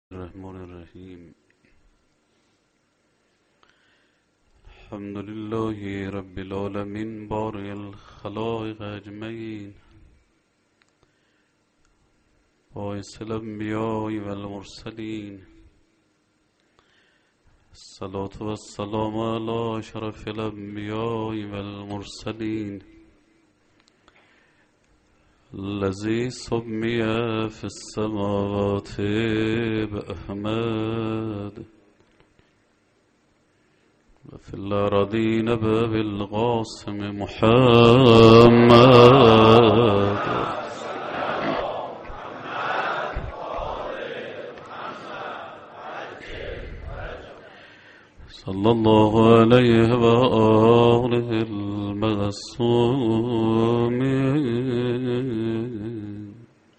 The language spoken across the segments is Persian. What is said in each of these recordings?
الرحمن الرحیم. الحمد لله رب العالمین بارئ الخلائق اجمعین، باعث الانبیاء والمرسلین. الصلاة والسلام علی اشرف الانبیاء والمرسلین، الذي سمي في السماوات بأحمد وفي الأراضين بالقاسم محمد. صلى الله عليه وآله المعصومين.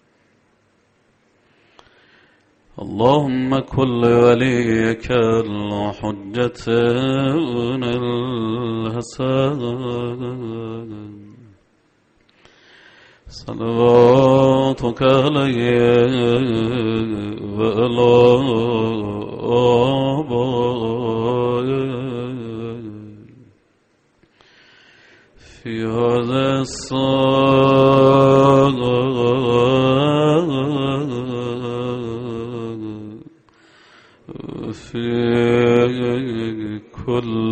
اللهم كن وليك الحجة الحسن صلواتك عليه وعلى آبائه في هذا الصلاة في كل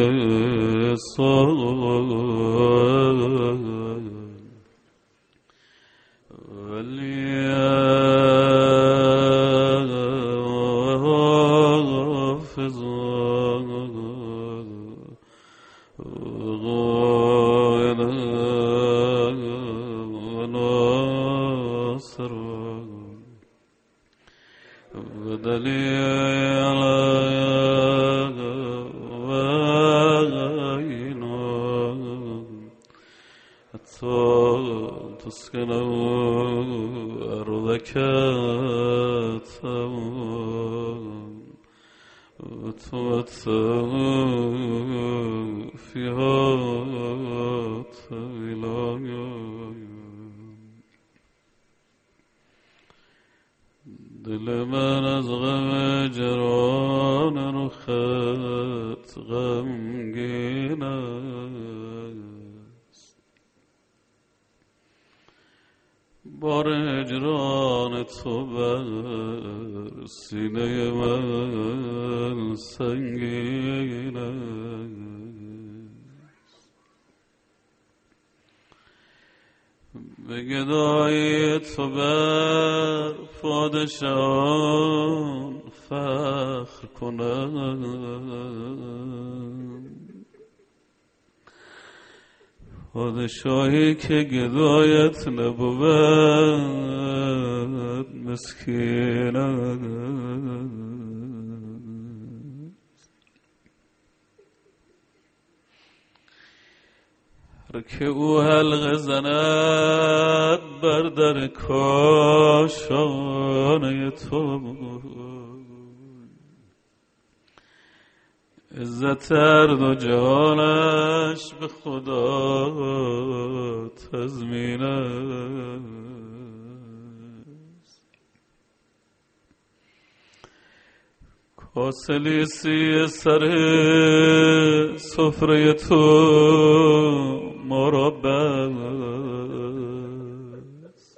صلاة وليحفظ وناصر ودليل تسكنوا أرضك وتمتعوا فيها طويلا. دل من از غم جران رخت غمگین است، بار هجران تو بر سینه من سنگین است. به گدایی تو بر پادشاهان فخر کنم، پادشاهی که گدایت نبود مسکین است. هر که او حلقه زند بر در کاشانه تو، عزت هر دو جهانش به خدا تضمین است. کاسلیسی سر سفره تو مربع است،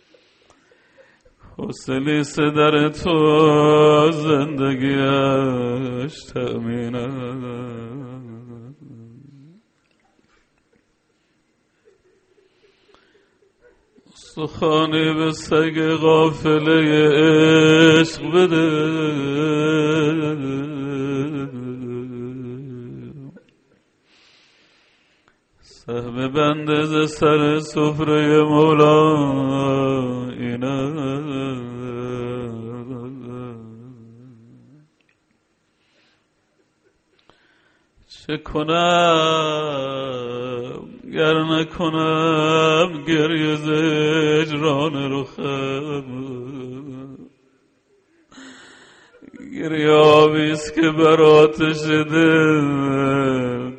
کاسلیس در تو زندگیش تأمین است. سخانی به سگ غافله عشق بده، سهم بنده ز سر سفره مولا این است. چه کنم گر نکنم گریه ز هجران رخم، گریه آبیست که بر آتش دل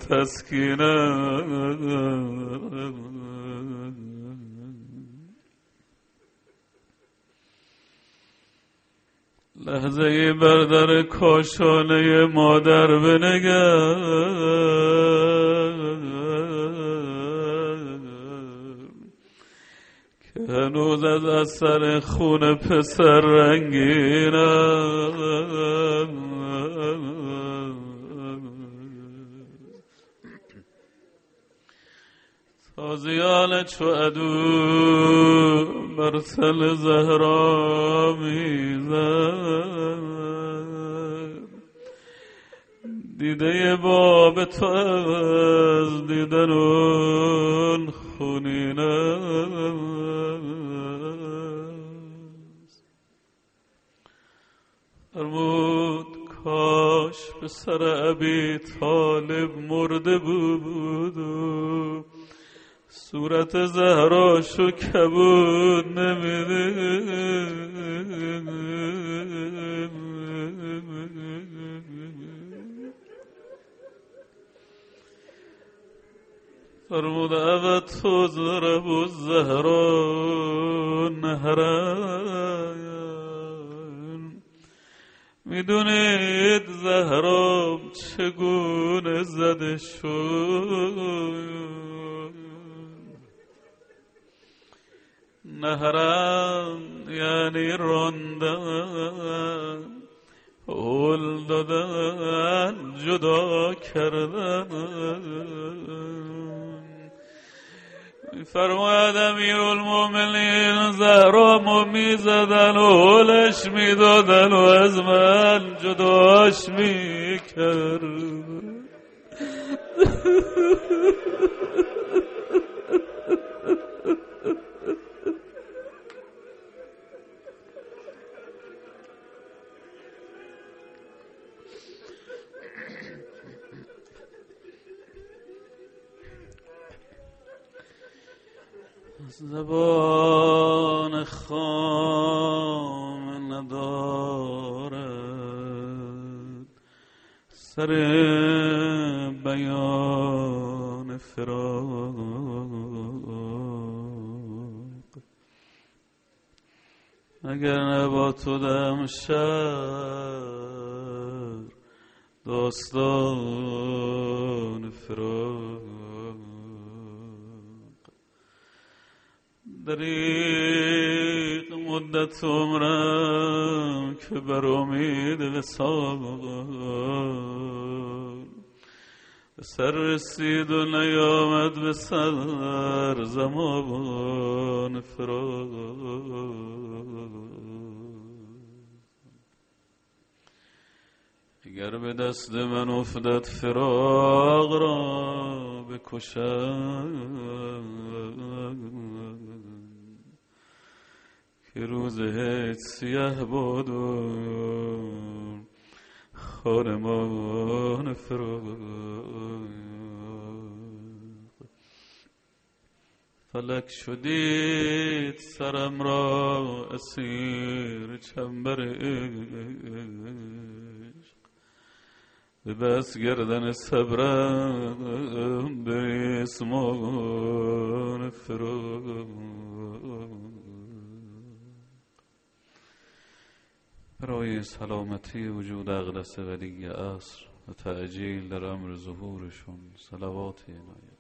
تسکینم. لحظه ای بر در کاشانه مادر بنگر که هنوز از اثر خون پسر رنگین تازیان چو عدو بر تل زهرا میزد دیده باب تو از دیدن اون خونین است فرمود کاش پسر ابی طالب مرده بود و صورت زهراشو کبود نمیده فرمود اود تو ضرب الزهرا نهران میدونید زهرا چگونه زده شد نهران یعنی راندن هول دادن جدا کردن فرماید امیرالمومنین زهرامو میزدن و هولش میدادن و از من جداش میکرد زبان خام ندارد سر بیان فراق اگر نبا تو دم شهر داستان فراق دریق مدت عمرم که بر امید وصال سر رسید و نیامد به سر زمان فراق اگر به دست من افتد فراق را بکشم که روز هیچ سیاه بود و خانمان فراق فلک شدید سرم را اسیر چنبر عشق ببست گردن صبرم به اسمان فراق برای سلامتی وجود اقدس ولی عصر و تعجیل در امر ظهورشون صلوات عنایت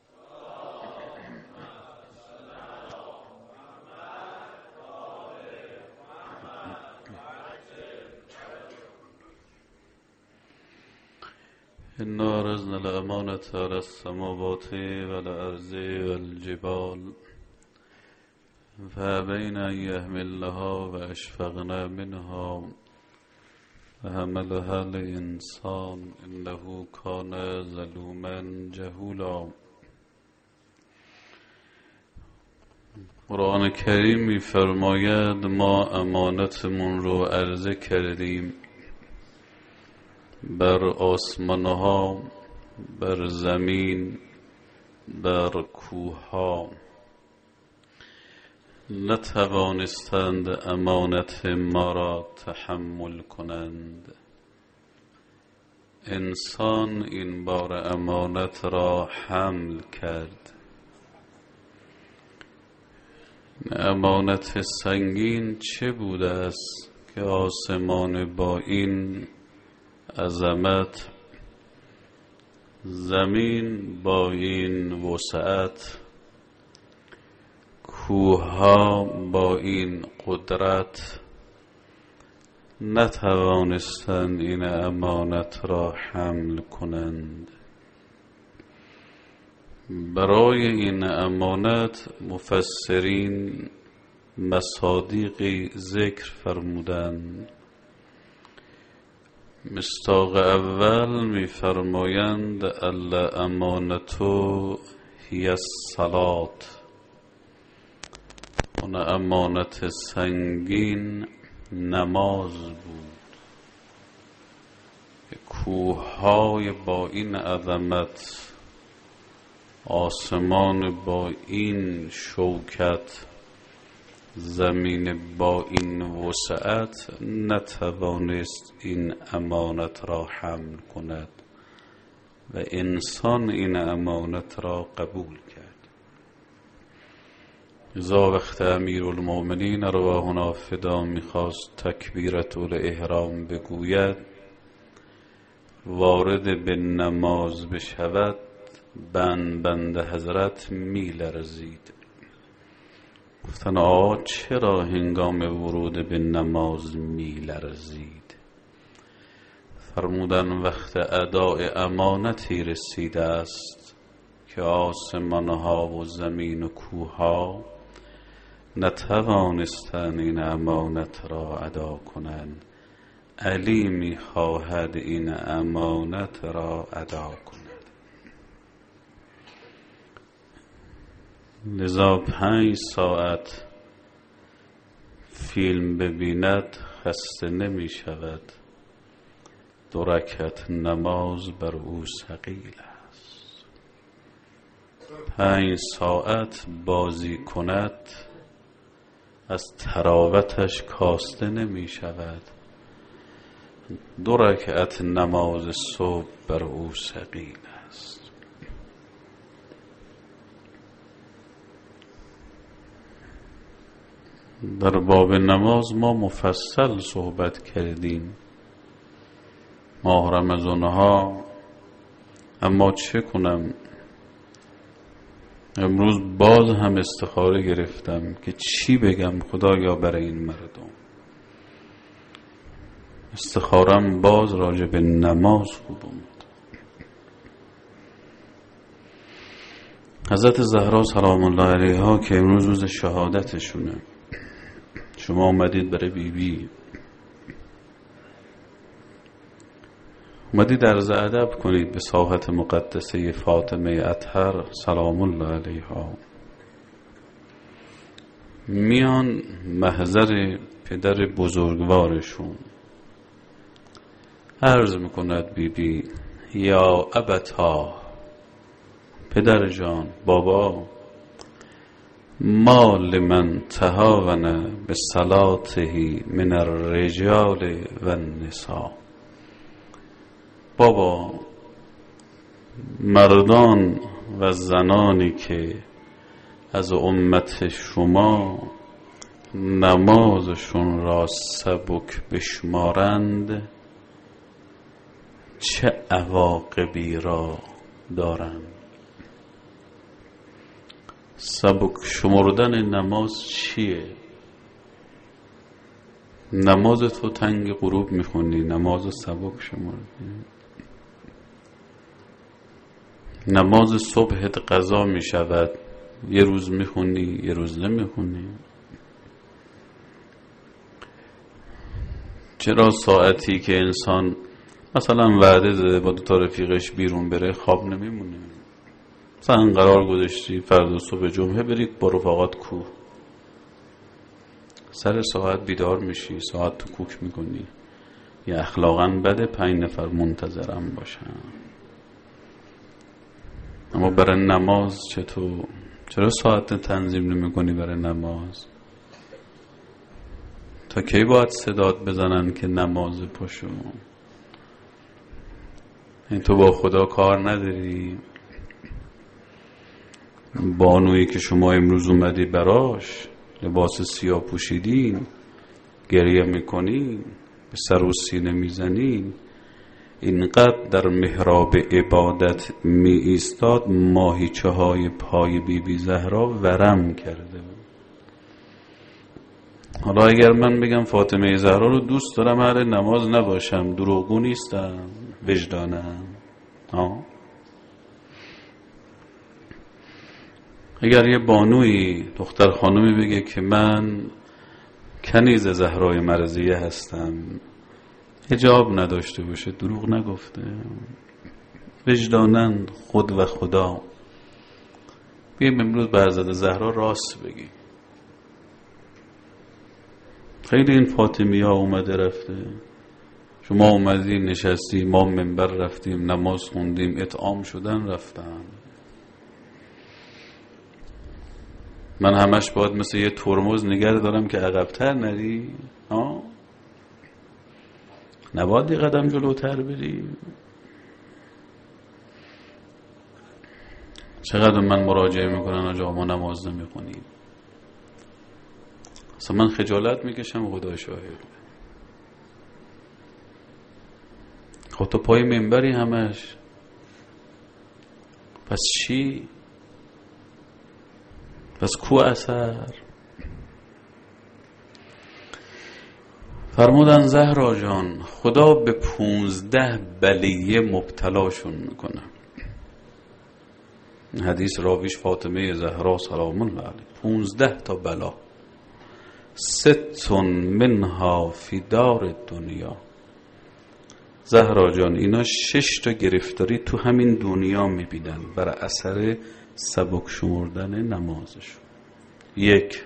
إنا عرضنا الأمانة على السماوات والأرض والجبال فأبين أن يحملنها وأشفقن منها وحملها الإنسان إنه كان ظلوما جهولا. قرآن کریم می‌فرماید ما امانتمون رو عرضه کردیم بر آسمان‌ها، بر زمین، بر کوه‌ها، نتوانستند امانت ما را تحمل کنند. انسان این بار امانت را حمل کرد. امانت سنگین چه بوده است که آسمان با این عظمت، زمین با این وسعت، کوه‌ها با این قدرت نتوانستند این امانت را حمل کنند. برای این امانت مفسرین مصادیقی ذکر فرمودند. مصداق اول می‌فرمایند الامانة هی الصلاة. اون امانت سنگین نماز بود. کوه‌های با این عظمت، آسمان با این شوکت، زمین با این وسعت نتوانست این امانت را حمل کند و انسان این امانت را قبول کرد. لذا وقت امیرالمؤمنین ارواحنا فدا میخواست تکبیرة الاحرام بگوید، وارد به نماز بشود، بند حضرت میلرزید. گفتن آقا چرا هنگام ورود به نماز میلرزید؟ فرمودن وقت اداء امانتی رسیده است که آسمانها و زمین و کوهها نتوانستند این امانت را ادا کنند. علی میخواهد این امانت را ادا کند. لذا 5 ساعت فیلم ببیند خسته نمی شود. 2 رکعت نماز بر او ثقیل است. 5 ساعت بازی کند از تراوتش کاسته نمی شود. 2 رکعت نماز صبح بر او ثقیل است. در باب نماز ما مفصل صحبت کردیم. ماه رمضانها، اما چه کنم امروز باز هم استخاره گرفتم که چی بگم خدایا برای این مردم. استخارم باز راجع به نماز خوب اومد. حضرت زهرا سلام الله علیها که امروز روز شهادتشونه، شما اومدید برای بیبی، اومدید عرض ادب کنید به ساحت مقدسه فاطمه اطهر سلام الله علیها. میان محضر پدر بزرگوارشون، عرض میکند بیبی یا ابتا، پدر جان، بابا، ما لمن تهاون به صلاته من الرجال و النساء. بابا، مردان و زنانی که از امت شما نمازشون را سبک بشمارند چه عواقبی را دارند؟ سبک شمردن نماز چیه؟ نماز تو تنگ غروب میخونی، نماز سبک شمردی. نماز صبحت قضا میشود، یه روز میخونی یه روز نمیخونی. چرا ساعتی که انسان مثلا وعده داده با 2 رفیقش بیرون بره خواب نمیمونه؟ مثلا قرار گذاشتی فردا صبح جمعه برید با رفاقات کوه، سر ساعت بیدار میشی، ساعت تو کوک میکنی. یه اخلاقاً بده 5 نفر منتظرم باشن. اما برای نماز چطور؟ چرا ساعت تنظیم نمیکنی برای نماز؟ تا کی باید صدات بزنن که نماز پاشو؟ این تو با خدا کار نداری؟ بانویی که شما امروز اومدی براش لباس سیاه پوشیدین گریه میکنی، به سر و سینه میزنی، اینقدر در محراب عبادت می ایستاد ماهیچه های پای بی بی زهرا ورم کرده. حالا اگر من بگم فاطمه زهرا رو دوست دارم، اهل نماز نباشم، دروغگو نیستم، وجدانم. اگر یه بانوی دختر خانومی بگه که من کنیز زهرای مرضیه هستم، حجاب نداشته باشه، دروغ نگفته، وجدانن خود و خدا. بیم امروز به حضرت زهرا راست بگی. خیلی این فاطمی ها اومده رفته، شما اومدی نشستی، ما منبر رفتیم، نماز خوندیم، اطعام شدن رفتن. من همش باید مثل یه ترمز نگه دارم که عقب‌تر نری؟ نباید یه قدم جلوتر بری؟ چقدر من مراجعه میکنن آجا ما نماز نمیخونیم. اصلا من خجالت میکشم، خدا شاهد. خب تو پای منبری همش، پس چی؟ پس کو اثر؟ فرمودن زهرا جان خدا به 15 بلیه مبتلاشون میکنه. حدیث راویش فاطمه زهرا سلام الله علیها. 15 تا بلا، 6 منها فی دار دنیا. زهرا جان اینا 6 تا گرفتاری تو همین دنیا میبینن برای اثر سبک شمردن نمازشون. 1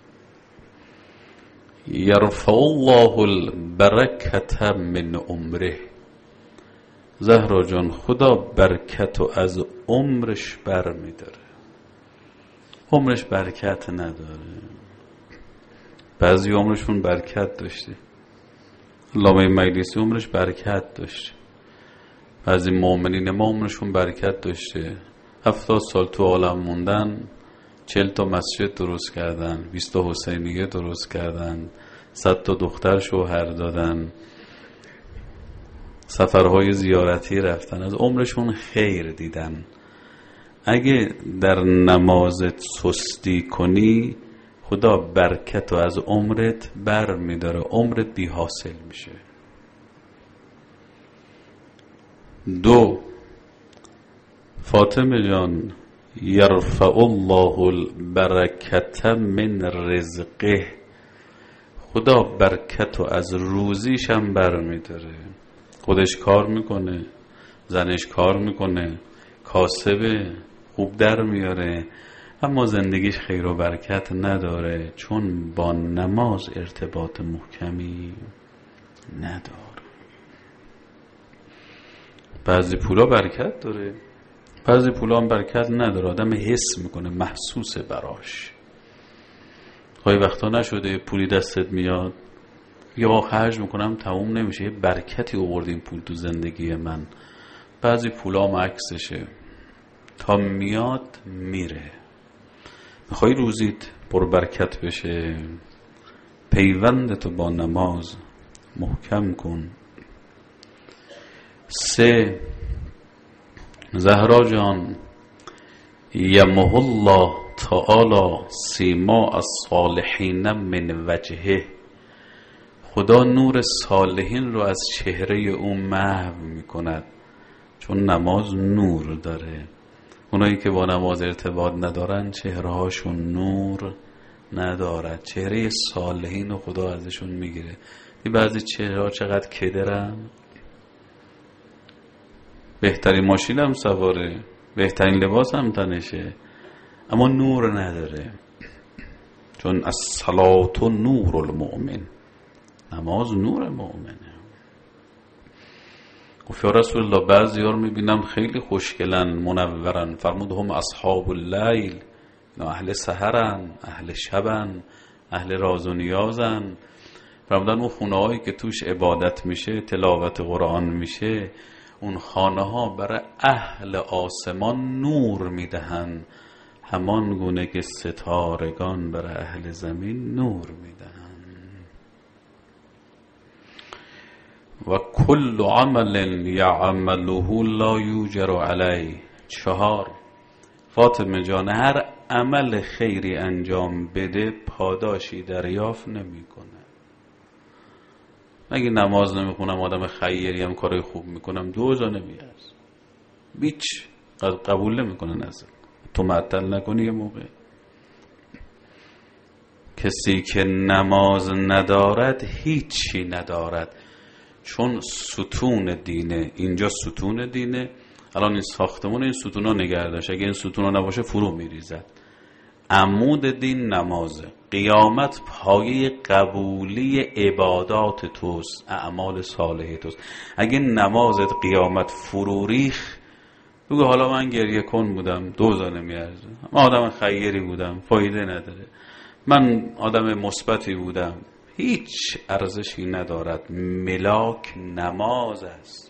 یرفع الله البرکت من عمره. زهرا جان خدا برکتو از عمرش بر میداره. عمرش برکت نداره. بعضی عمرشون برکت داشته، علامه مجلسی عمرش برکت داشته، بعضی مؤمنین ما عمرشون برکت داشته. 70 سال تو عالم موندن، 40 تا مسجد درست کردن، 20 تا حسینیه درست کردن، 100 تا دختر شوهر دادن، سفرهای زیارتی رفتن، از عمرشون خیر دیدن. اگه در نمازت سستی کنی خدا برکتو از عمرت بر میداره، عمرت بی حاصل میشه. 2 فاطمه جان یرفع الله البرکت من رزقه. خدا برکتو از روزیشم بر میداره. خودش کار میکنه، زنش کار میکنه، کاسبه، خوب در میاره، اما زندگیش خیر و برکت نداره، چون با نماز ارتباط محکمی نداره. بعضی پولا برکت داره، بعضی پولا هم برکت نداره. آدم حس میکنه، محسوسه براش. خواهی وقتا نشده پولی دستت میاد یا خرج میکنم تموم نمیشه، یه برکتی آورد این پول تو زندگی من. بعضی پولا هم عکسشه، تا میاد میره. میخوای روزیت پر برکت بشه، پیوندتو با نماز محکم کن. 3 زهرا جان یمحو الله تعالی سیما الصالحین من وجهه. خدا نور صالحین رو از چهره او محو میکند، چون نماز نور داره. اونایی که با نماز ارتباط ندارن چهرهاشون نور ندارد. چهره صالحین رو خدا ازشون میگیره. این بعضی چهره ها چقدر کدرن، بهترین ماشین هم سواره، بهترین لباس هم تنشه، اما نور نداره. چون الصلاة نور المؤمن، نماز نور مؤمنه. گفت یا رسول الله بعضی ها رو میبینم خیلی خوشگلن، منورن. فرمود هم اصحاب اللیل، اینا اهل سحرن، اهل شبن، اهل راز و نیازن. فرمودن اون خونه هایی که توش عبادت میشه، تلاوت قرآن میشه، اون خانه ها برای اهل آسمان نور میدهن، همان گونه که ستارگان برای اهل زمین نور میدهن. و کل عمل یعمله لا یوجر علیه. 4 فاطمه جان، هر عمل خیری انجام بده پاداشی دریافت نمیکنه. اگه نماز نمیخونم، آدم خیری هم کارای خوب میکنم، 2000 نمیارز، بیچ قبول نمیکنه نزد تو معطل نکنی. یه موقع کسی که نماز ندارد هیچی ندارد، چون ستون دینه. اینجا ستون دینه. الان این ساختمون این ستونا نگه داشت، اگه این ستونا نباشه فرو میریزد. عمود دین نمازه. قیامت پایه قبولی عبادات توست، اعمال صالح توست. اگه نمازت قیامت فرو ریخ، بگو حالا من گریه کن بودم، 2000 نمیارزه، من آدم خیری بودم، فایده نداره، من آدم مثبتی بودم، هیچ ارزشی ندارد. ملاک نماز است.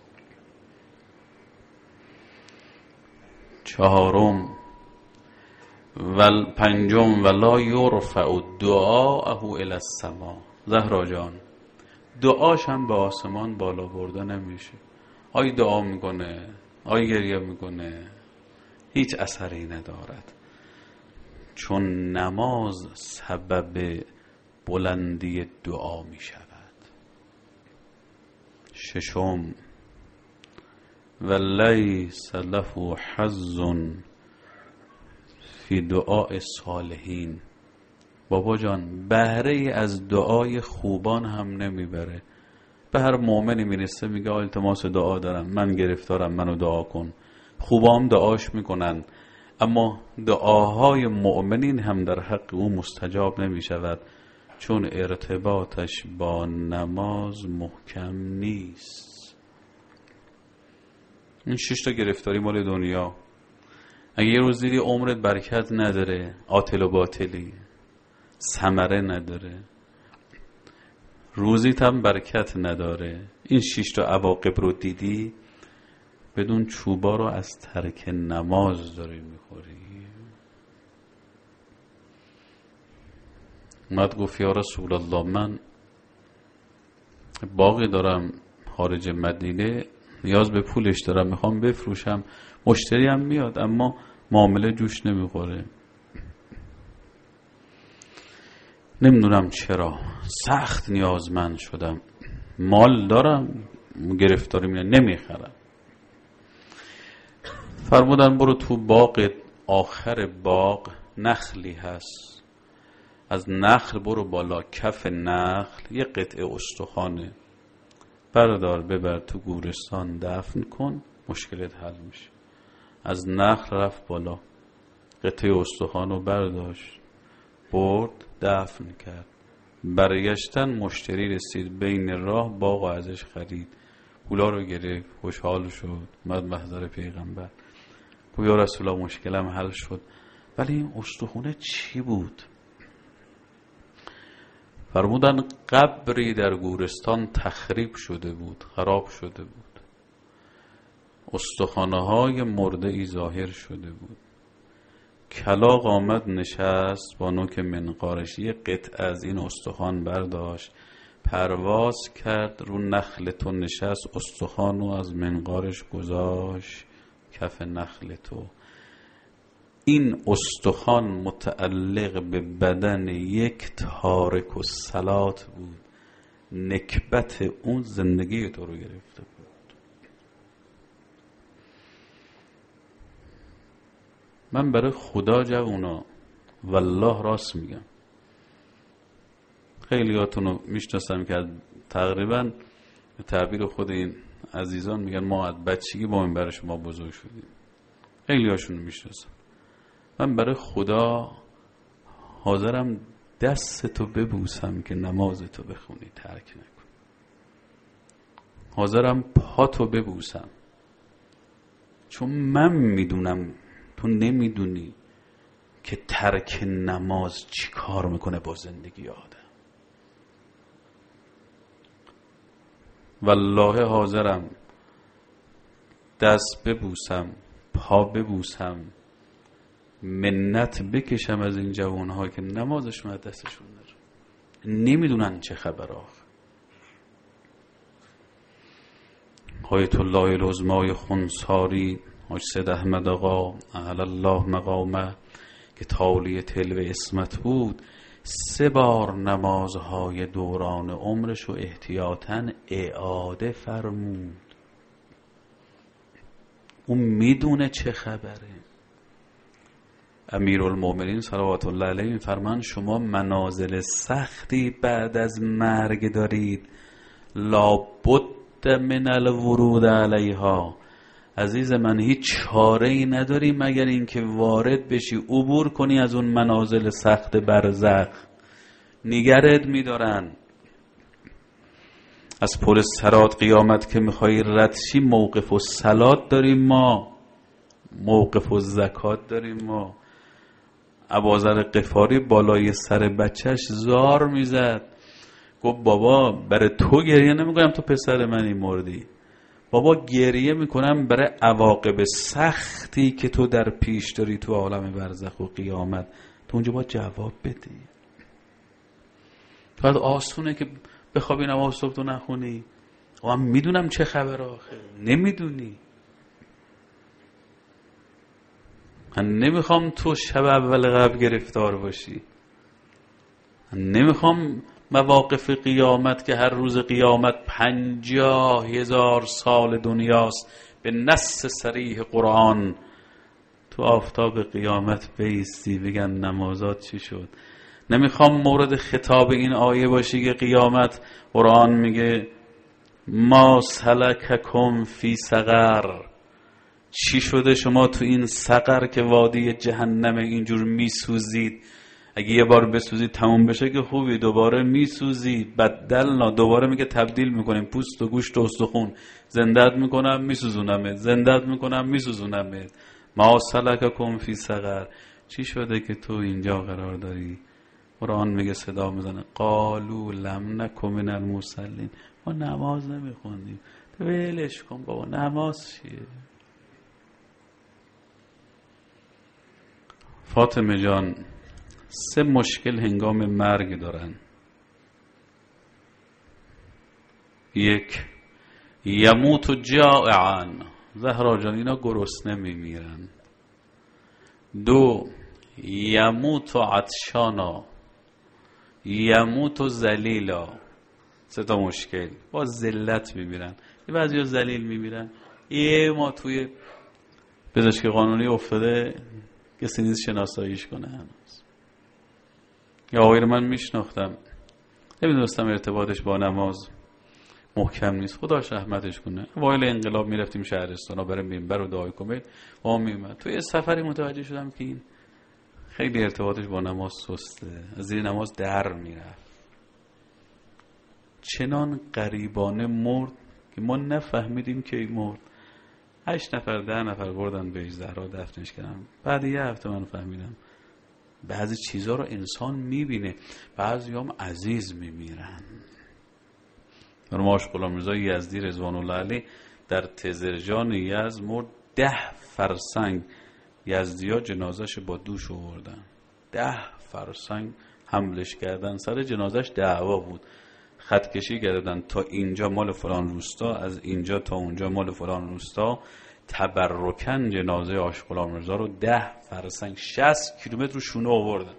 4 و 5 ولا یرفع دعاءه الی السما. زهرا جان، دعاش هم به آسمان بالا برده نمیشه. آی دعا میکنه، آی گریه میکنه، هیچ اثری ندارد، چون نماز سبب بلندی دعا می شود. 6 و لیس له حظ فی دعاء صالحین. بابا جان، بهره از دعای خوبان هم نمیبره. به هر مؤمنی میرسه میگه التماس دعا دارم، من گرفتارم، منو دعا کن. خوبام دعاش میکنن، اما دعاهای مؤمنین هم در حق او مستجاب نمیشود، چون ارتباطش با نماز محکم نیست. این 6 تا گرفتاری مال دنیا. اگه یه روز دیدی عمرت برکت نداره، عاطل و باطلی، ثمره نداره، روزیت هم برکت نداره، این 6 تا عواقب رو دیدی، بدون چوبا رو از ترک نماز داری میخوری. اومد گفت یا رسول الله، من باقی دارم خارج مدینه، نیاز به پولش دارم، میخوام بفروشم، مشتری هم میاد اما معامله جوش نمیخوره. نمیدونم چرا سخت نیازمند شدم، مال دارم، گرفتاری میاد، نمیخرم. فرمودن برو تو باغ، آخر باغ نخلی هست، از نخل برو بالا، کف نخل یه قطعه استخوانه، بردار ببر تو گورستان دفن کن، مشکلت حل میشه. از نخل رفت بالا، قطعه استخوان رو برداشت، برد دفن کرد. برگشتن مشتری رسید، بین راه باغ ازش خرید، پولا رو گرفت، خوشحال شد، اومد محضر پیغمبر، گفت یا رسول الله مشکلم حل شد، ولی این استخونه چی بود؟ فرمودن قبری در گورستان تخریب شده بود، خراب شده بود، استخوان‌های مرده ای ظاهر شده بود. کلاغ آمد نشست با نوک منقارش، یه قطعه از این استخوان برداشت، پرواز کرد رو نخل تو نشست، استخوانو از منقارش گذاشت کف نخل تو. این استخوان متعلق به بدن یک تارک الصلات بود، نکبت اون زندگی تو رو گرفته بود. من برای خدا جوونا والله راست میگم، خیلیاتون رو میشناسم که تقریبا به تعبیر خود این عزیزان میگن ما از بچگی با این برای شما بزرگ شدیم، خیلیاشون رو میشناسم. من برای خدا حاضرم دستتو ببوسم که نمازتو بخونی ترک نکن، حاضرم پاتو ببوسم، چون من میدونم تو نمیدونی که ترک نماز چی کار میکنه با زندگی آدم. والله حاضرم دست ببوسم، پا ببوسم، منت بکشم از این جوانها که نمازشون از دستشون نره، نمیدونن چه خبر آخه. آیت الله العظمای خونساری حاج سید احمد آقا اعلی الله مقامه که تالی تلو اسمت بود 3 بار نمازهای دوران عمرش رو احتیاطاً اعاده فرمود. اون میدونه چه خبره. امیرالمومنین صلوات الله علیه میفرمان شما منازل سختی بعد از مرگ دارید، لابد من الورود علیها. عزیز من هیچ چاره ای نداری مگر اینکه وارد بشی، عبور کنی از اون منازل سخت برزخ. نگرت میدارن از پل صراط قیامت که میخوایی رد شی، موقف و صلات داریم ما، موقف و زکات داریم ما. ابوذر غفاری بالای سر بچهش زار میزد، گفت بابا برای تو گریه نمیکنم تو پسر منی مردی، بابا گریه میکنم برای عواقب سختی که تو در پیش داری تو عالم برزخ و قیامت. تو اونجا باید جواب بدی. باید آسونه که بخوابی نماز صبح تو نخونی. من میدونم چه خبر آخه. نمیدونی. من نمیخوام تو شب اول قبل گرفتار باشی. من نمیخوام مواقف قیامت که هر روز قیامت 50,000 سال دنیاست به نص صریح قرآن، تو آفتاب قیامت بیستی بگن نمازات چی شد. نمیخوام مورد خطاب این آیه باشی که قیامت قرآن میگه ما سلککم فی سقر، چی شده شما تو این سقر که وادی جهنم اینجور میسوزید. اگه یه بار بسوزید تموم بشه که خوبی، دوباره میسوزی. بدلنا، دوباره میگه تبدیل میکنیم پوست و گوشت و استخون، زندت میکنم میسوزونمت، زندت میکنم میسوزونمت. ما سلککم فی سقر، چی شده که تو اینجا قرار داری؟ قرآن میگه صدا میزنه قالوا لم نکن من المصلین، ما نماز نمیخوندیم. تو ولش کن بابا، نماز چیه؟ فاطمه جان 3 مشکل هنگام مرگ دارن. 1 یموت جائعا، زهرا جان اینا گرسنه میمیرن. 2 یموت عطشانا، یموت ذلیلا. 3 تا مشکل. با ذلت میمیرن. یه بعضیا ذلیل میمیرن. ما توی پزشکی قانونی افتاده کسی نیست شناساییش کنه هنوز. یا آقای رو من میشناختم، نمیدونستم ارتباطش با نماز محکم نیست، خداش رحمتش کنه. وایل انقلاب میرفتیم شهرستان ها برای منبر و دعای کمیل و میومد. توی سفری متوجه شدم که این خیلی ارتباطش با نماز سسته، از زیر نماز در میرفت. چنان غریبانه مرد که ما نفهمیدیم که این مرد. 8 نفر 10 نفر بردن به زهرا دفنش کردن. بعد یه هفته من فهمیدم بعضی چیزها رو انسان میبینه، بعضی هم عزیز میمیرن. مرماش غلامرضا یزدی رضوان الله علیه در تزرجان یزد مرد. 10 فرسنگ یزدیا جنازش با دوش آوردن. 10 فرسنگ حملش کردن، سر جنازش دعوا بود، خطکشی کردن تا اینجا مال فلان روستا، از اینجا تا اونجا مال فلان روستا. تبرکن جنازه آش غلامرضا رو 10 فرسنگ 60 کیلومتر رو شونه آوردن.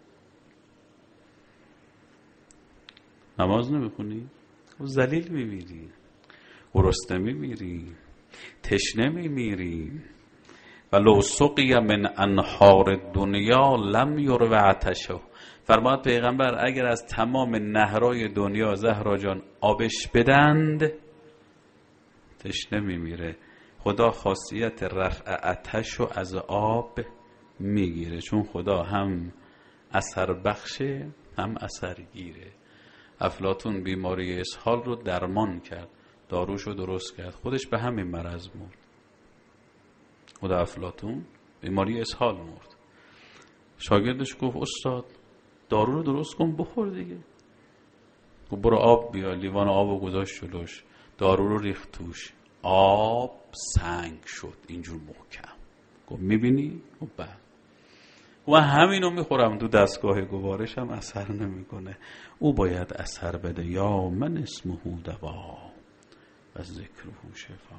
نماز نمیخونی؟ ذلیل میمیری، گرسنه میمیری، تشنه میمیری. ولو سقی من انهار دنیا لم یروی عطشه. فرماد پیغمبر اگر از تمام نهرهای دنیا زهرا جان آبش بدند تشنه میمیره. خدا خاصیت رفع عطش رو از آب میگیره، چون خدا هم اثر بخشه هم اثر گیره. افلاطون بیماری اسهال رو درمان کرد، داروش رو درست کرد، خودش به همین مرض مرد. خدا افلاطون بیماری اسهال مرد. شاگردش گفت استاد دارو رو درست کن بخور دیگه. گفت برو آب بیا. لیوان آب رو گذاشت جلوش، دارو رو ریخت توش، آب سنگ شد اینجور محکم. گفت میبینی؟ گفت بله. و همینو میخورم تو دستگاه گوارش هم اثر نمیکنه. او باید اثر بده. یا من اسمه دوا ذکره شفا.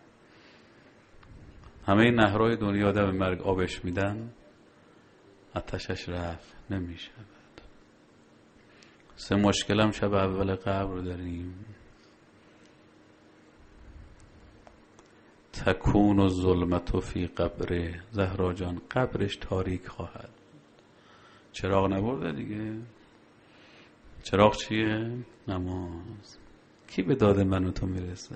همه نهرهای دنیا آدم مرگ آبش میدن، آتشش رفت نمیشود. 3 مشکل هم شب اول قبر داریم. تکون و ظلمت فی قبره. زهرا جان قبرش تاریک خواهد. چراغ نبرده دیگه. چراغ چیه؟ نماز. کی به داد من و تو میرسه؟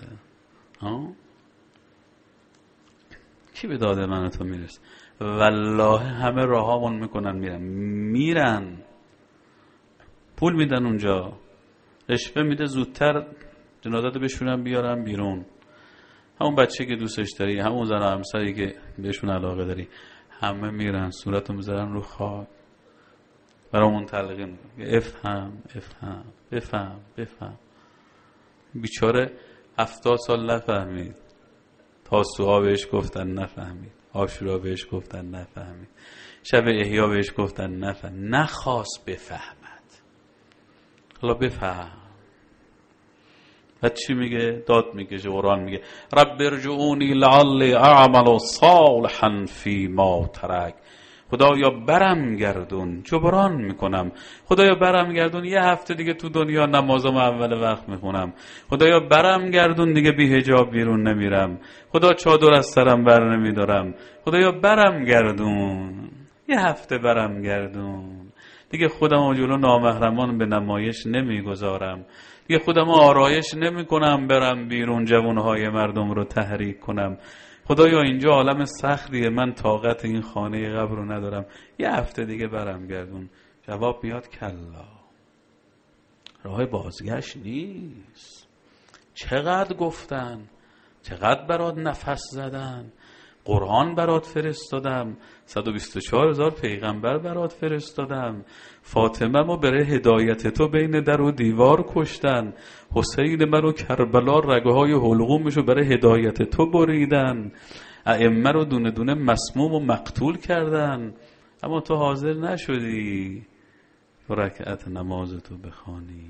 کی به داد من و تو میرسه؟ والله همه راهامون میکنن میرن پول میدن اونجا، رشوه میده زودتر جنازه بشونن بیارن بیرون. همون بچه که دوستش داری، همون زن و همسری که بهشون علاقه داری، همه میرن صورتو میذارن رو خاک، برامون تلقین افهم افهم بفهم بفهم. بیچاره 70 سال نفهمید، تاسوعا بهش گفتن نفهمید، عاشورا بهش گفتن نفهمید، شب احیا بهش گفتن نفهم، نخواست بفهمد. حالا بفهم. بعد چی میگه؟ داد میکشه. قرآن میگه رب ارجعونی لعلی اعمل صالحا فی ما ترک. خدایا برم گردون، جبران میکنم. خدایا برم گردون، 1 هفته دیگه تو دنیا نمازم اول وقت میخونم. خدایا برم گردون، دیگه بی حجاب بیرون نمیرم. خدا چادر از سرم بر نمیدارم. خدایا برم گردون، 1 هفته برم گردون، دیگه خودم جلو نامحرمان به نمایش نمیگذارم. دیگه خودم آرایش نمی کنم برم بیرون جوانهای مردم رو تحریک کنم. خدایا اینجا عالم سختیه، من طاقت این خانه قبر رو ندارم، 1 هفته دیگه برم گردون. جواب میاد کلا، راه بازگشت نیست. چقدر گفتن، چقدر برات نفس زدن، قرآن برات فرستادم، 124,000 پیغمبر برات فرستادم، فاطمه ما برای هدایت تو بین در و دیوار کشتن، حسین منو کربلا رگهای حلقومشو برای هدایت تو بریدن، ائمه رو دونه دونه مسموم و مقتول کردن، اما تو حاضر نشدی 2 رکعت نمازتو بخوانی.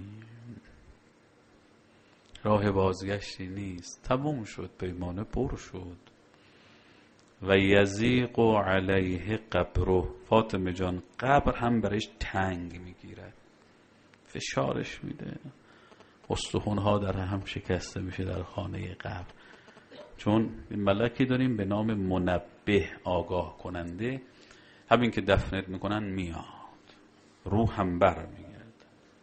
راه بازگشتی نیست، تموم شد، پیمانه پر شد. و یضیق علیه قبره. فاطمه جان قبر هم برایش تنگ میگیرد، فشارش میده، استخوان‌ها در هم شکسته میشه در خانه قبر. چون ملکی داریم به نام منبه، آگاه کننده، همین که دفنت میکنن میاد، روح هم بر میگرد.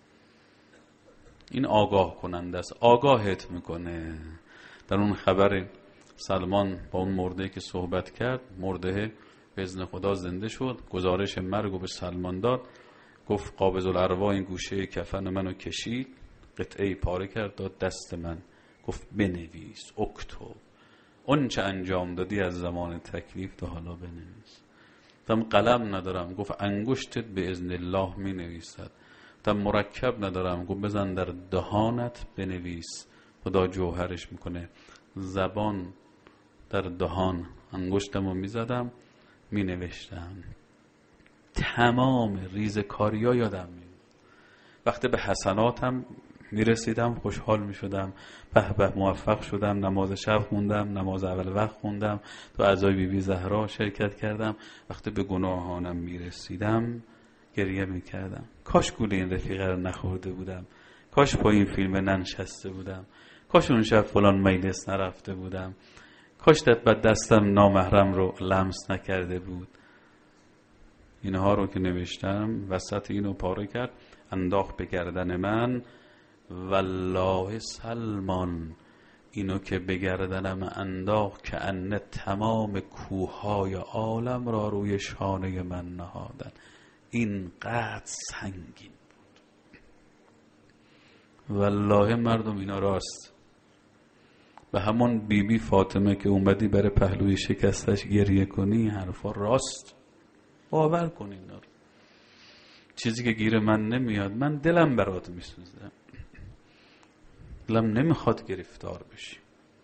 این آگاه کننده است، آگاهت میکنه. در اون خبر سلمان با اون مرده که صحبت کرد، مرده به اذن خدا زنده شد، گزارش مرگ به سلمان داد، گفت قابض الارواح این گوشه کفن منو کشید، قطعه پاره کرد داد دست من، گفت بنویس، اکتب، اون چه انجام دادی از زمان تکلیف تا حالا بنویس. تم قلم ندارم، گفت انگشتت به اذن الله می نویسد. تم مرکب ندارم، گفت بزن در دهانت بنویس. خدا جوهرش میکنه. زبان در دهان، انگشتمو میزدم مینوشتم، تمام ریزکاری‌ها یادم میاد. وقتی به حسناتم میرسیدم خوشحال میشدم، به به موفق شدم، نماز شب خوندم، نماز اول وقت خوندم، تو عزای بی بی زهرا شرکت کردم. وقتی به گناهانم میرسیدم گریه میکردم، کاش گول این رفیقه رو نخورده بودم، کاش با این فیلم ننشسته بودم، کاش اون شب فلان مجلس نرفته بودم، کاش دستم نامحرم رو لمس نکرده بود. اینها رو که نوشتم وسط اینو پاره کرد، انداخت به گردن من. والله سلمان، اینو که به گردنم انداخت که ان تمام کوههای عالم را روی شانه من نهادن. اینقدر سنگین بود. والله مردم اینا راست. به همون بیبی فاطمه که اومدی برای پهلوی شکستش گریه کنی، حرفا راست، باور کن اینا رو. چیزی که گیر من نمیاد، من دلم برات میسوزه، دلم نمیخواد گرفتار بشی.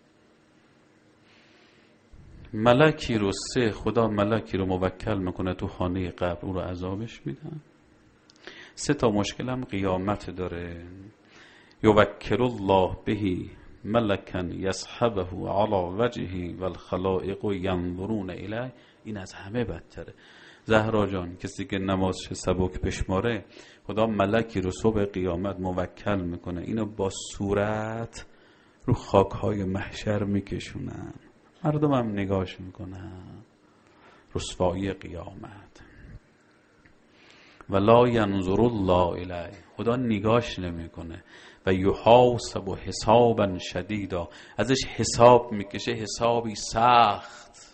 ملکی رو خدا ملکی رو موکل میکنه تو خانه قبر، اون رو عذابش میدن. 3 تا مشکلم قیامت داره. یوکل الله بهی ملکا یصحبه علی وجهه والخلائق ینظرون الیه. این از همه بدتره. زهرا جان، کسی که نمازش سبک بشماره، خدا ملکی رو صبح قیامت موکل میکنه، اینو با صورت رو خاکهای محشر میکشونن، مردم هم نگاش میکنن. رسوایی قیامت. ولا ینظر الله الیه، خدا نگاش نمیکنه. و یحاسب حسابا شدیدا، ازش حساب میکشه، حسابی سخت.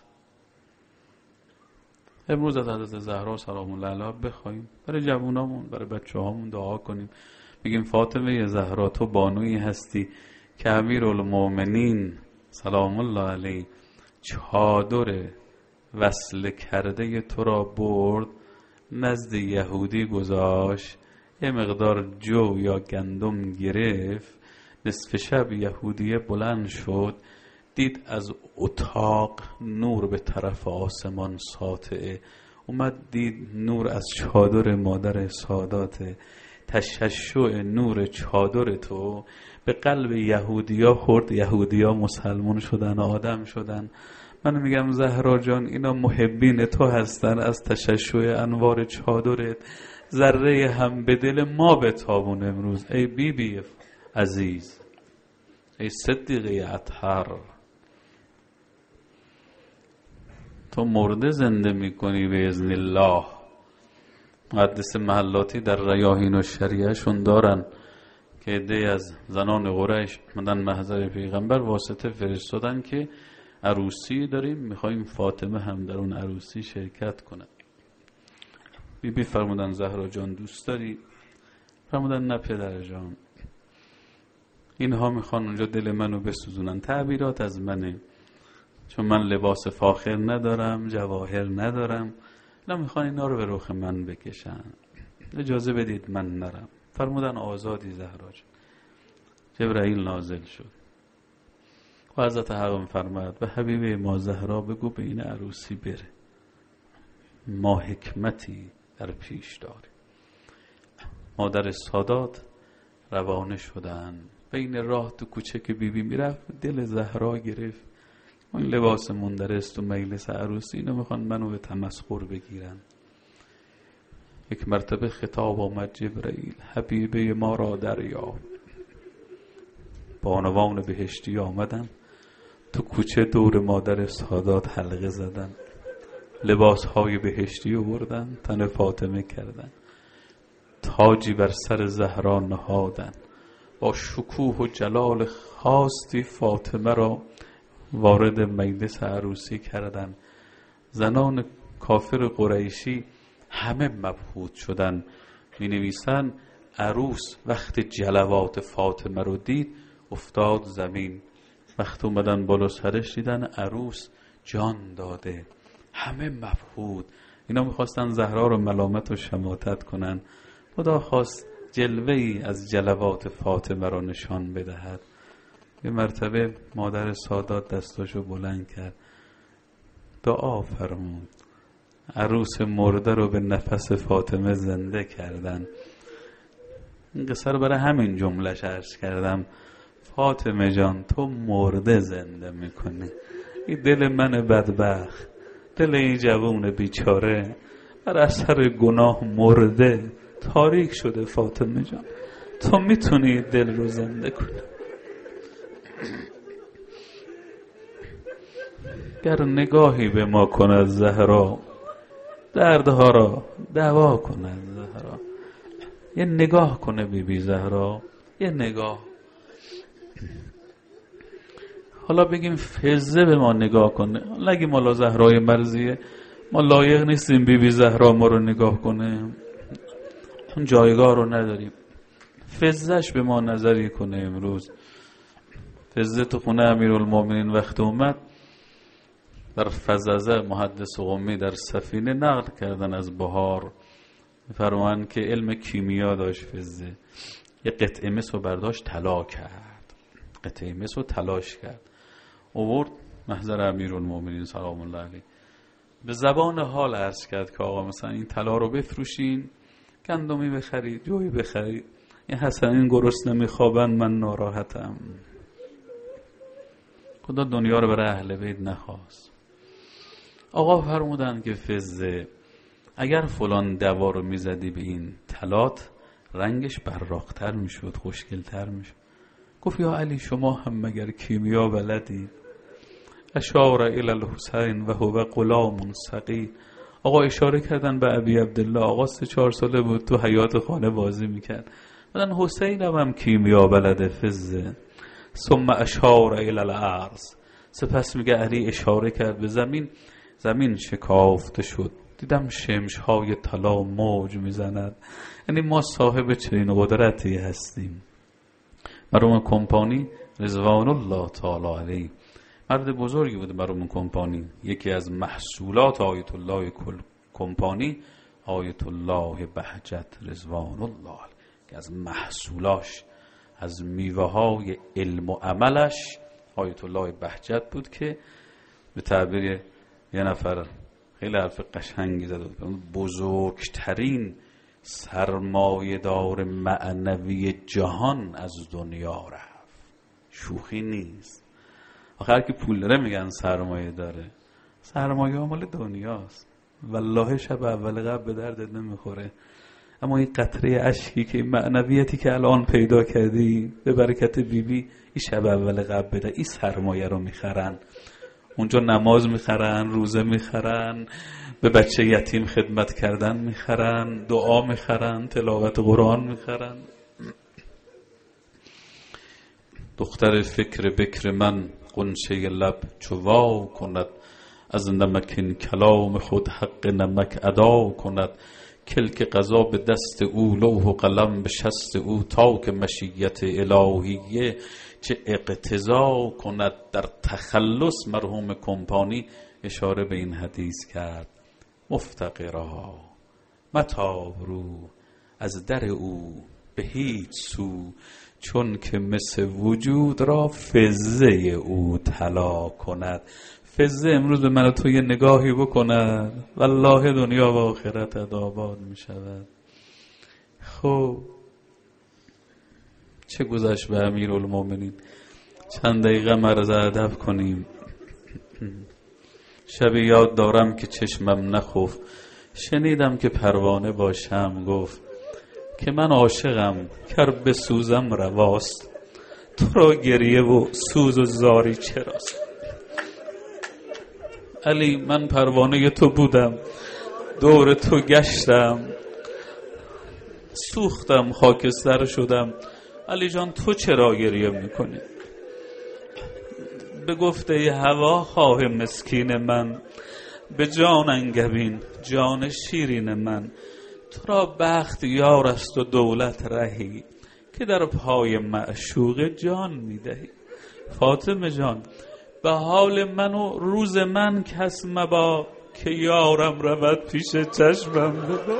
امروز از حضرت زهرا سلام الله علیها بخوایم، برای جوونامون، برای بچه‌هامون دعا کنیم، بگیم فاطمه زهرا تو بانویی هستی که امیرالمومنین سلام الله علیه چادر وصل کرده تو را برد نزد یهودی گذاشت، یه مقدار جو یا گندم گرفت، نصف شب یهودیه بلند شد، دید از اتاق نور به طرف آسمان ساطعه، اومد دید نور از چادر مادر ساداته. تشعشع نور چادر تو به قلب یهودیا خورد، یهودیا مسلمان شدن، آدم شدن. من میگم زهرا جان، اینا محبین تو هستن، از تشعشع انوار چادرت ذره هم به دل ما بتابون امروز. ای بی بی عزیز، ای صدیقه اطهر، تو مرده زنده میکنی به اذن الله. محدث محلاتی در ریاحین و شریعهشون دارن که عده‌ای از زنان قریش مدن محضر پیغمبر، واسطه فرستادن که عروسی داریم، میخواییم فاطمه هم در اون عروسی شرکت کنه. بی فرمودن زهرا جان دوست داری؟ فرمودن نه پدر جان، اینها میخوان اونجا دل منو بسوزونن. تعبیرات از منه، چون من لباس فاخر ندارم، جواهر ندارم، اینا میخوان اینا رو به رخ من بکشن، اجازه بدید من نرم. فرمودن آزادی زهرا جان. جبرائیل نازل شد و حضرت حق فرمود به حبیب ما زهرا بگو به این عروسی بره، ما حکمتی در پیش داریم. مادر سادات روانه شدن، بین راه تو کوچه که بیبی میرفت دل زهرا گرفت. این لباس مندرست و مجلس عروسی، اینو میخوان منو به تمسخر بگیرن. یک مرتبه خطاب آمد جبرائیل، حبیبه ما را دریاب. بانوان بهشتی آمدن تو کوچه دور مادر سادات حلقه زدن، لباس های بهشتی آوردن تن فاطمه کردن، تاجی بر سر زهرا نهادن، با شکوه و جلال خاصی فاطمه را وارد مجلس عروسی کردن. زنان کافر قریشی همه مبهوت شدن. می نویسن عروس وقت جلوات فاطمه رو دید افتاد زمین. وقت اومدن بالا سرش دیدن عروس جان داده، همه مبهوت. اینا میخواستن زهرا رو ملامت و شماتت کنن، خدا خواست جلوه ای از جلوات فاطمه رو نشان بدهد. یه مرتبه مادر سادات دستاشو بلند کرد، دعا فرمود، عروس مرده رو به نفس فاطمه زنده کردن. این قصه رو برای همین جمله‌اش عرض کردم، فاطمه جان تو مرده زنده میکنی. این دل من بدبخت، دل این جوون بیچاره بر اثر گناه مرده تاریک شده. فاطمه جان تو میتونی دل رو زنده کنی. گر نگاهی به ما کند زهرا، دردها را دوا کند زهرا. یه نگاه کنه بی بی زهرا، یه نگاه. حالا بگیم فزه به ما نگاه کنه، نگیم حالا زهرای مرضیه، ما لایق نیستیم بی بی زهرا ما رو نگاه کنه، اون جایگاه رو نداریم. فزهش به ما نظری کنه. امروز فزه تو خونه امیرالمومنین وقت اومد، در فزازه محدث قمی در سفینه نقل کردن از بهار، فرمان که علم کیمیا داشت فزه. یه قطعه مس رو برداشت طلا کرد، قطعه مس رو تلاش کرد، آورد محضر امیرالمومنین سلام الله علیه، به زبان حال عرض کرد که آقا مثلا این طلا رو بفروشین، گندمی بخرید، جوی بخرید، این حسنین گرسنه میخوابن، من ناراحتم. خدا دنیا رو برای اهل بیت نخواست. آقا فرمودن که فزه اگر فلان دوا رو میزدی به این تلات رنگش براقتر میشد، خوشگلتر میشد. گفت یا علی شما هم مگر کیمیا بلدی؟ اشار الی الحسین و هو غلام صغیر. آقا اشاره کردن به ابی عبدالله، آقا 3-4 ساله بود تو حیاط خانه بازی میکرد. بعدن حسین هم کیمیا بلده فزه. ثم اشار الی الارض، سپس میگه علی اشاره کرد به زمین، زمین شکافته شد، دیدم شمش‌های طلا موج میزند. یعنی ما صاحب چنین قدرتی هستیم. مرحوم کمپانی رضوان الله تعالی علیه مرد بزرگی بود. مرحوم کمپانی یکی از محصولات آیت الله کمپانی آیت الله بهجت رضوان الله که از محصولاش، از میوه های علم و عملش آیت الله بهجت بود که به تعبیر یه نفر خیلی حرف قشنگی زده بود، بزرگترین سرمایه‌دار معنوی جهان از دنیا رفت. شوخی نیست. آخر که پول داره میگن سرمایه داره. سرمایه مال دنیاست. والله شب اول قبل به دردت نمیخوره. اما این قطره اشکی که معنویتی که الان پیدا کردی به برکت بیبی، این شب اول قبل بده. این سرمایه رو میخرن. اونجا نماز میخرن، روزه میخرن، به بچه یتیم خدمت کردن میخرن، دعا میخرن، تلاوت قرآن میخرن. دختر فکر بکر من غنچه لب چوا کند، از نمکین کلام خود حق نمک ادا کند. کلک قضا به دست او، لوح و قلم به شست او، تا که مشیت الهیه چه اقتضا کند. در تخلص مرحوم کمپانی اشاره به این حدیث کرد: مفتقرا متاب رو از در او به هیچ سو، چون که مثل وجود را فزه او طلا کند. فزه امروز به من و تو یه نگاهی بکند، والله دنیا و آخرت آباد می شود. خب چه گذشت به امیرالمومنین؟ چند دقیقه مرز ادب کنیم. شبی یاد دارم که چشمم نخفت، شنیدم که پروانه با شمع گفت که من عاشقم کر به سوزم رواست، تو را گریه و سوز و زاری چراست. علی من پروانه تو بودم، دور تو گشتم، سوختم خاکستر شدم. علی جان تو چرا گریه میکنی؟ به گفته هوا خواه مسکین من، به جان انگبین جان شیرین من. تو را بخت یار است و دولت رهی، که در پای معشوق جان میدهی. فاطمه جان به حال من و روز من کس مبا، که یارم رود پیش چشمم ببا.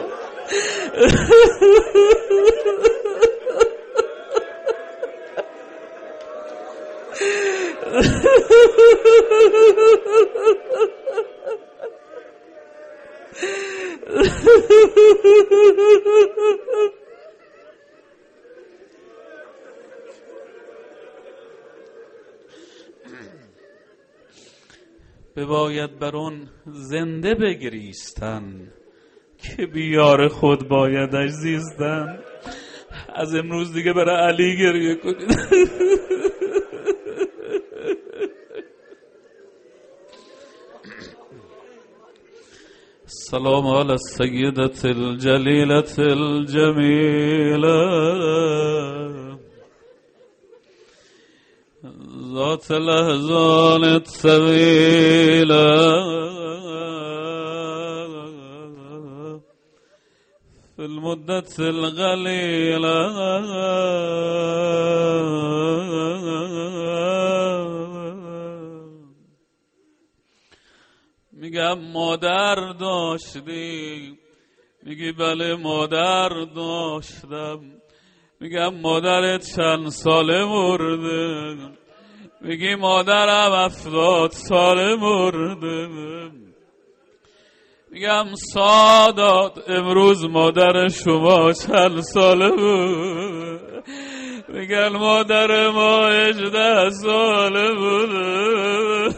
بباید بر اون زنده بگریستن، که بیار خود بایدش زیستن. از امروز دیگه برای علی گریه کنید. سلام علی السیدة الجلیلة الجمیلة ذات الاحزان الطویلة في المدة القلیلة. میگم مادر داشتی؟ میگی بله مادر داشتم. میگم مادرت چند ساله مرده؟ میگی مادرم 70 ساله مرده. میگم سادات امروز مادر شما چند ساله بود؟ میگن مادر ما 18 ساله بوده.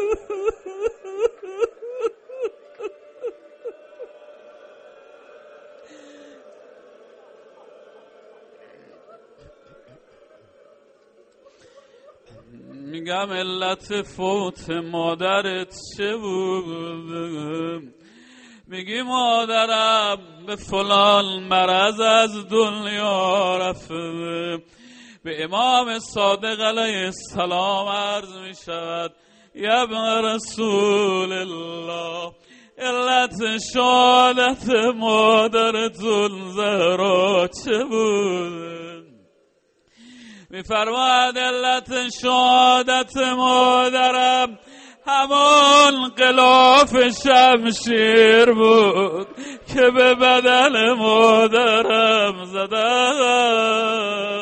میگم علت فوت مادرت چه بود؟ میگی مادرم به فلان مرض از دنیا رفته. به امام صادق علیه السلام عرض میشود یا ابن رسول الله، علت شهادت مادرتون زهرا چه بود؟ میفرماید علت شهادت مادرم همان غلاف شمشیر بود که به بدن مادرم زدن.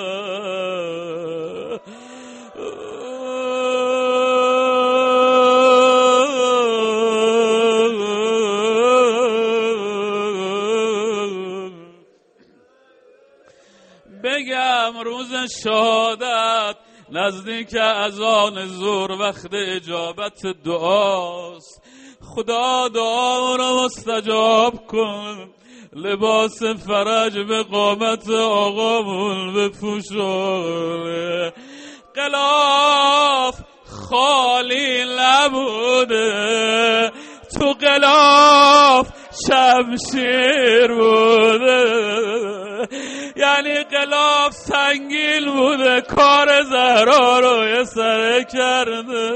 بگم روز شهادت نزدیک اذان ظهر وقت اجابت دعاست. خدا دعا را مستجاب کن، لباس فرج به قامت آقامون بپوشونه. غلاف خالی نبوده، تو غلاف شمشیر بوده. یعنی غلاف سنگین بوده، کار زهرا رو یه سره کرده.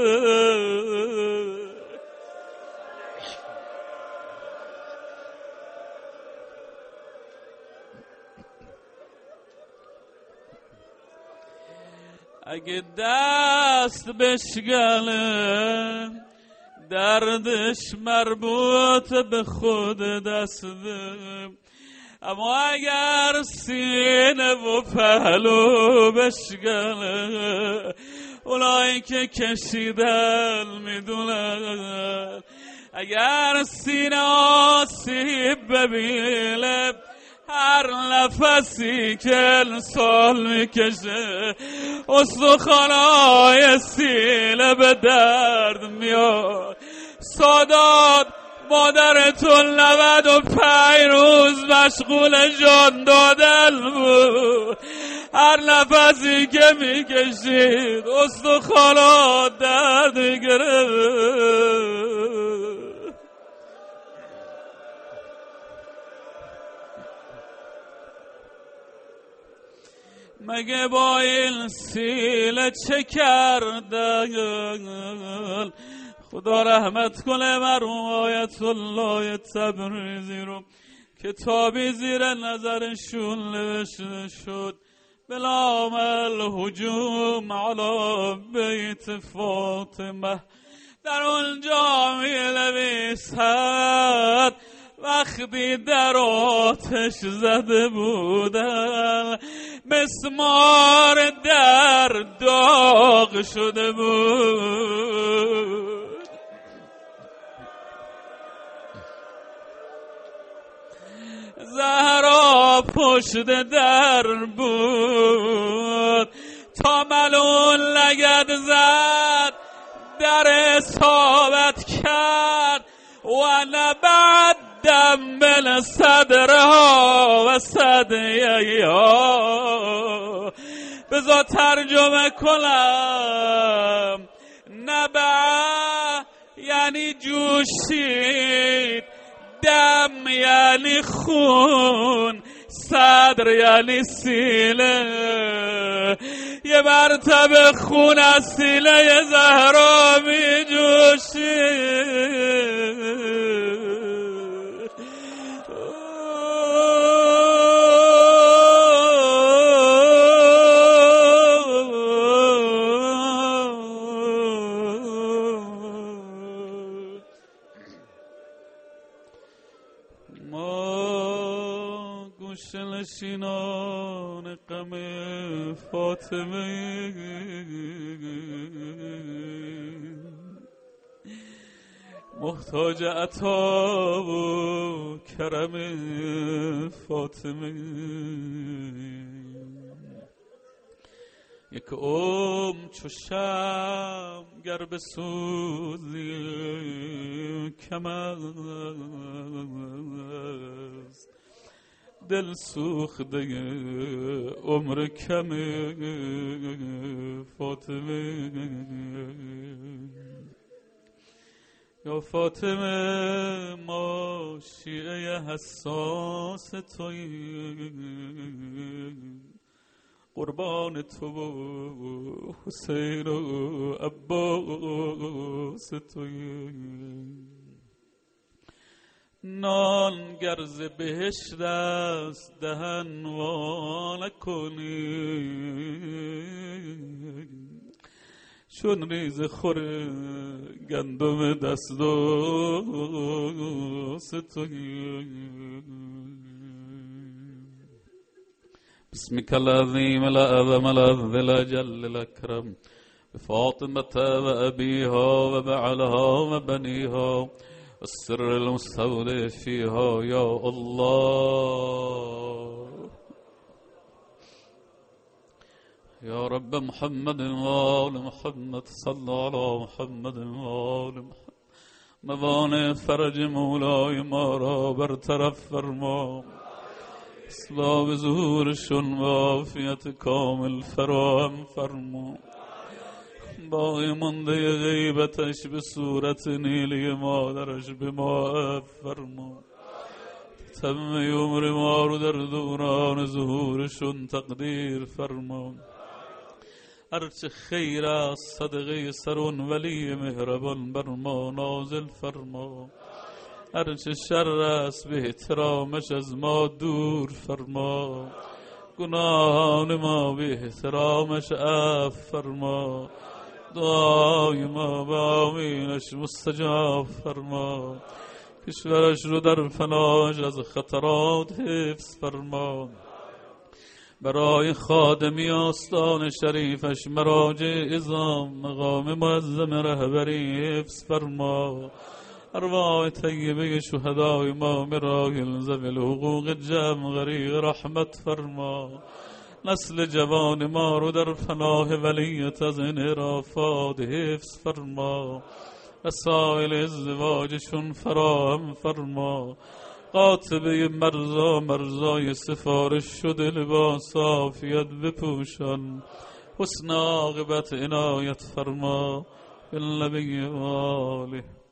اگه دست بشکنه دردش مربوط به خود دسته، اما اگر سینه و پهلو بشکنه اونایی که کشیدن میدونن. اگر سینه آسیب ببینه هر نفسی که انسان میکشه استخوانای سینه به درد میاد. سادات مادرتون 95 روز مشغول جان دادن بود، هر نفسی که میکشید استخوانات درد گرفت. مگه با این سیله چه کردن؟ خدا رحمت کنه مرحوم آیت الله تبریزی رو، کتابی زیر نظرشون نوشته شد بلام الهجوم علی بیت فاطمه. در اونجا می نویسد وقتی در آتش زده بودن مسمار در داغ شده بود. زهرا پشت در بود تا ملول لگد زد، در اصابت کرد و نبعد دم بین صدرها و صدیها. بذار ترجمه کنم. نبع یعنی جوشید، دم یعنی خون، صدر یعنی سینه. یه مرتبه خون از سینه زهرا می جوشید. نشینان غم فاطمه محتاج عطا و کرم فاطمه. یک چو شمع گر بسوزی کم است، دل سوخته عمر کم فاطمه. یا فاطمه ما شیعه حساس توییم، قربان تو و حسین و عباس توییم. نان گرز بهشت است دهن وا نکنی، چون ریز خور گندم دست توییم. بسمك العظيم الأعظم الأذل الأجل الأكرم بفاطمة وأبيها وبعلها وبنيها والسر المستودع فيها يا الله. يا رب محمد وآل محمد صل على محمد وآل محمد. موانع فرج مولای ما را برطرف فرما، اسباب ظهورشون و عافیت کامل فراهم فرما. باقی مانده غیبتش به صورت نیلی مادرش به ما فرما. تمام عمر ما رو در دوران ظهورشون تقدیر فرما. هرچه خیر است صدقه سرون ولی مهربان بر ما نازل فرما، هرچه شر است به احترامش از ما دور فرما. گناهان ما به احترامش عفو فرما، دعای ما به آمینش مستجاب فرما. کشورش رو در فناش از خطرات حفظ فرما. برای خادمی آستان شریفش مراجع اعظام مقام معظم رهبری حفظ فرما. ارواح طیبه شهدای ما مراحل ذوی الحقوق جمع غریق رحمت فرما. نسل جوان ما رو در پناه ولیت از انحرافات حفظ فرما. وسائل ازدواجشون فراهم فرما. قاطبه مرزای سفارش شده لباس عافیت بپوشان. حسن عاقبت عنایت فرما. بالنبی و آله.